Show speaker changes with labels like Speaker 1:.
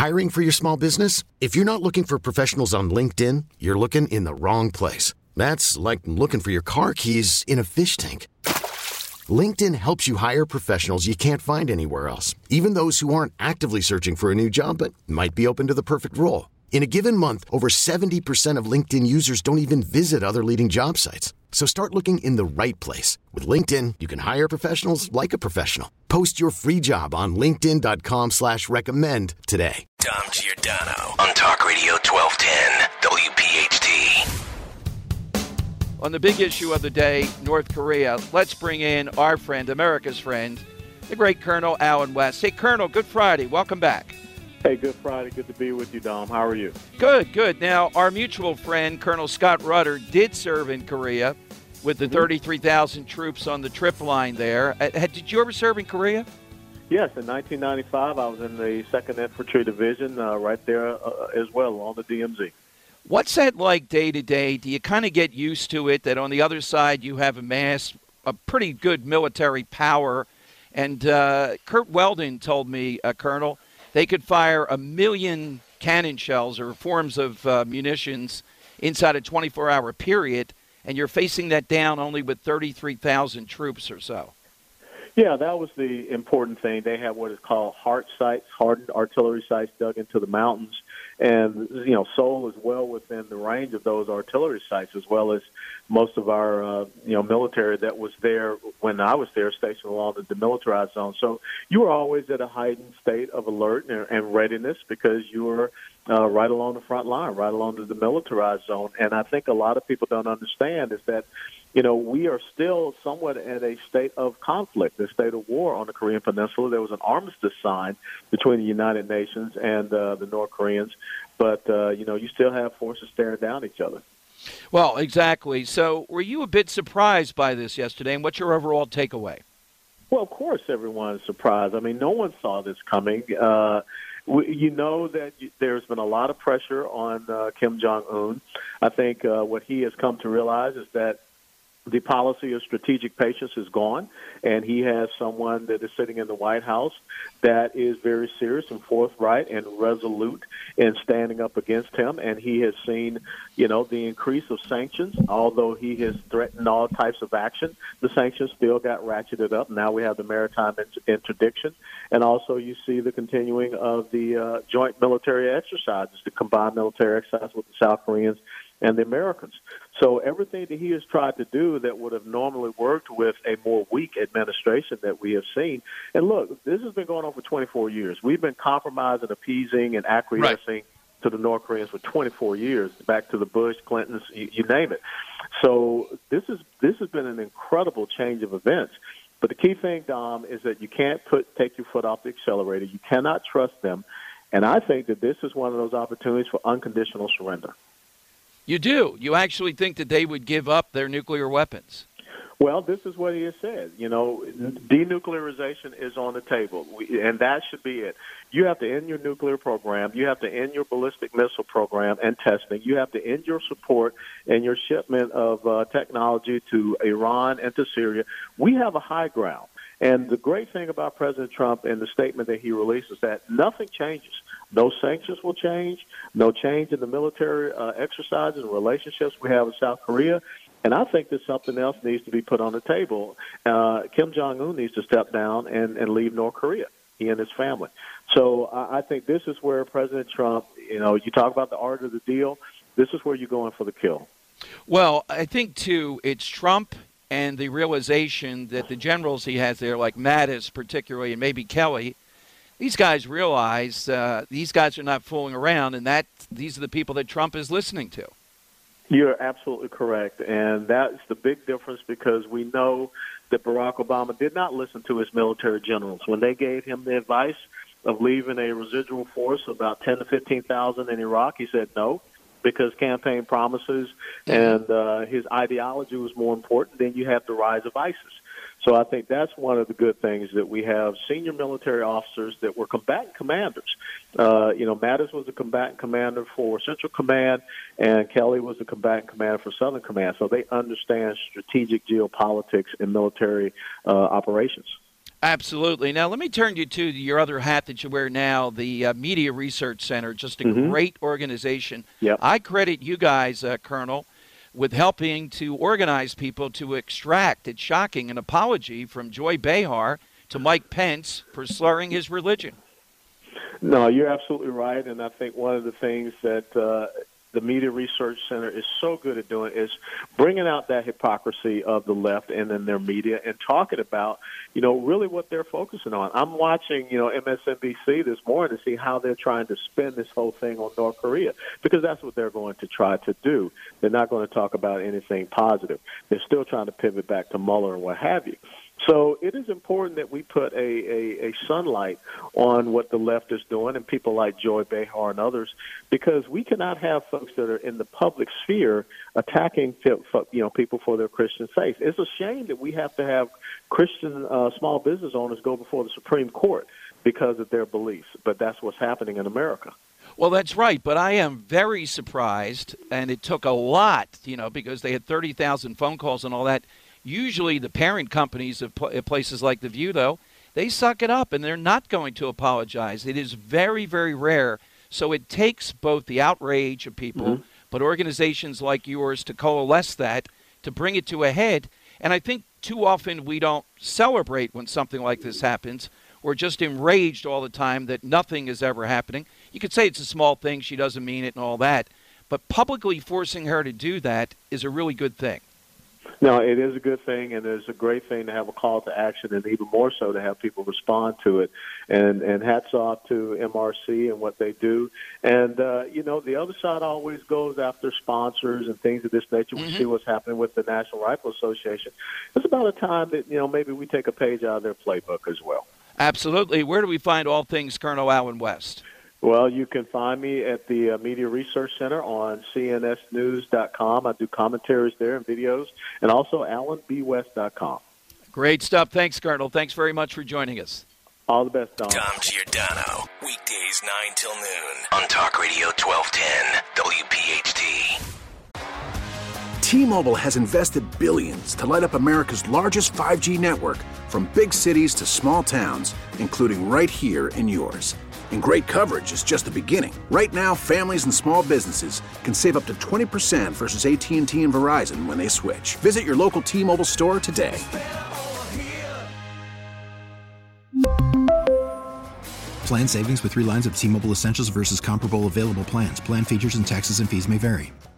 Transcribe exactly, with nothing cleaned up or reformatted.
Speaker 1: Hiring for your small business? If you're not looking for professionals on LinkedIn, you're looking in the wrong place. That's like looking for your car keys in a fish tank. LinkedIn helps you hire professionals you can't find anywhere else, even those who aren't actively searching for a new job but might be open to the perfect role. In a given month, over seventy percent of LinkedIn users don't even visit other leading job sites. So start looking in the right place. With LinkedIn, you can hire professionals like a professional. Post your free job on linkedin.com slash recommend today.
Speaker 2: Dom Giordano on Talk Radio twelve ten W P H T.
Speaker 3: On the big issue of the day, North Korea, let's bring in our friend, America's friend, the great Colonel Allen West. Hey, Colonel, good Friday. Welcome back.
Speaker 4: Hey, good Friday. Good to be with you, Dom. How are you?
Speaker 3: Good, good. Now, our mutual friend, Colonel Scott Rudder, did serve in Korea with the mm-hmm. thirty-three thousand troops on the trip line there. Uh, did you ever serve in Korea?
Speaker 4: Yes, in nineteen ninety-five, I was in the second Infantry Division uh, right there uh, as well on the D M Z.
Speaker 3: What's that like day to day? Do you kind of get used to it that on the other side you have amassed a pretty good military power? And uh, Kurt Weldon told me, uh, Colonel, they could fire a million cannon shells or forms of uh, munitions inside a twenty-four hour period, and you're facing that down only with thirty-three thousand troops or so.
Speaker 4: Yeah, that was the important thing. They have what is called HART sites, hardened artillery sites dug into the mountains. And, you know, Seoul is well within the range of those artillery sites, as well as most of our, uh, you know, military that was there when I was there, stationed along the demilitarized zone. So you were always at a heightened state of alert and, and readiness because you were uh, right along the front line, right along the demilitarized zone. And I think a lot of people don't understand is that, you know, we are still somewhat at a state of conflict, a state of war on the Korean Peninsula. There was an armistice signed between the United Nations and uh, the North Koreans, but, uh, you know, you still have forces staring down each other.
Speaker 3: Well, exactly. So were you a bit surprised by this yesterday, and what's your overall takeaway?
Speaker 4: Well, of course everyone is surprised. I mean, no one saw this coming. Uh, we, you know that there's been a lot of pressure on uh, Kim Jong-un. I think uh, what he has come to realize is that the policy of strategic patience is gone, and he has someone that is sitting in the White House that is very serious and forthright and resolute in standing up against him. And he has seen, you know, the increase of sanctions. Although he has threatened all types of action, the sanctions still got ratcheted up. Now we have the maritime interdiction. And also you see the continuing of the uh, joint military exercises, the combined military exercise with the South Koreans and the Americans. So everything that he has tried to do that would have normally worked with a more weak administration that we have seen. And look, this has been going on for twenty-four years. We've been compromising, appeasing, and acquiescing right. to the North Koreans for twenty-four years, back to the Bush, Clintons, you, you name it. So this is this has been an incredible change of events. But the key thing, Dom, is that you can't put take your foot off the accelerator. You cannot trust them. And I think that this is one of those opportunities for unconditional surrender.
Speaker 3: You do. You actually think that they would give up their nuclear weapons?
Speaker 4: Well, this is what he has said. You know, denuclearization is on the table, we, and that should be it. You have to end your nuclear program. You have to end your ballistic missile program and testing. You have to end your support and your shipment of uh, technology to Iran and to Syria. We have a high ground. And the great thing about President Trump and the statement that he released is that nothing changes. No sanctions will change. No change in the military uh, exercises and relationships we have with South Korea. And I think that something else needs to be put on the table. Uh, Kim Jong-un needs to step down and, and leave North Korea, he and his family. So I, I think this is where President Trump, you know, you talk about the art of the deal, this is where you're going for the kill.
Speaker 3: Well, I think, too, it's Trump and the realization that the generals he has there, like Mattis particularly, and maybe Kelly, these guys realize uh, these guys are not fooling around, and that these are the people that Trump is listening to.
Speaker 4: You're absolutely correct, and that's the big difference because we know that Barack Obama did not listen to his military generals. When they gave him the advice of leaving a residual force, about ten to fifteen thousand in Iraq, he said no, because campaign promises and uh, his ideology was more important. Then you have the rise of ISIS. So I think that's one of the good things, that we have senior military officers that were combatant commanders. Uh, you know, Mattis was a combatant commander for Central Command, and Kelly was a combatant commander for Southern Command. So they understand strategic geopolitics and military uh, operations.
Speaker 3: Absolutely. Now, let me turn you to your other hat that you wear now, the uh, Media Research Center, just a
Speaker 4: Mm-hmm.
Speaker 3: great organization.
Speaker 4: Yep.
Speaker 3: I credit you guys, uh, Colonel, with helping to organize people to extract, it's shocking, an apology from Joy Behar to Mike Pence for slurring his religion.
Speaker 4: No, you're absolutely right, and I think one of the things that uh, the Media Research Center is so good at doing is bringing out that hypocrisy of the left and in their media and talking about, you know, really what they're focusing on. I'm watching, you know, M S N B C this morning to see how they're trying to spin this whole thing on North Korea, because that's what they're going to try to do. They're not going to talk about anything positive. They're still trying to pivot back to Mueller and what have you. So it is important that we put a, a, a sunlight on what the left is doing and people like Joy Behar and others, because we cannot have folks that are in the public sphere attacking you know people for their Christian faith. It's a shame that we have to have Christian uh, small business owners go before the Supreme Court because of their beliefs, but that's what's happening in America.
Speaker 3: Well, that's right, but I am very surprised, and it took a lot, you know, because they had thirty thousand phone calls and all that. Usually the parent companies of pl- places like The View, though, they suck it up, and they're not going to apologize. It is very, very rare. So it takes both the outrage of people, mm-hmm. but organizations like yours to coalesce that, to bring it to a head. And I think too often we don't celebrate when something like this happens. We're just enraged all the time that nothing is ever happening. You could say it's a small thing, she doesn't mean it and all that, but publicly forcing her to do that is a really good thing.
Speaker 4: No, it is a good thing, and it's a great thing to have a call to action, and even more so to have people respond to it. And and hats off to M R C and what they do. And, uh, you know, the other side always goes after sponsors and things of this nature. Mm-hmm. We see what's happening with the National Rifle Association. It's about a time that, you know, maybe we take a page out of their playbook as well.
Speaker 3: Absolutely. Where do we find all things Colonel Allen West?
Speaker 4: Well, you can find me at the uh, Media Research Center on C N S news dot com. I do commentaries there and videos, and also allen b west dot com.
Speaker 3: Great stuff. Thanks, Colonel. Thanks very much for joining us.
Speaker 4: All the best, Don.
Speaker 2: Dom Giordano, weekdays nine till noon on Talk Radio twelve ten W P H T.
Speaker 5: T-Mobile has invested billions to light up America's largest five G network, from big cities to small towns, including right here in yours. And great coverage is just the beginning. Right now, families and small businesses can save up to twenty percent versus A T and T and Verizon when they switch. Visit your local T-Mobile store today.
Speaker 6: Plan savings with three lines of T-Mobile Essentials versus comparable available plans. Plan features and taxes and fees may vary.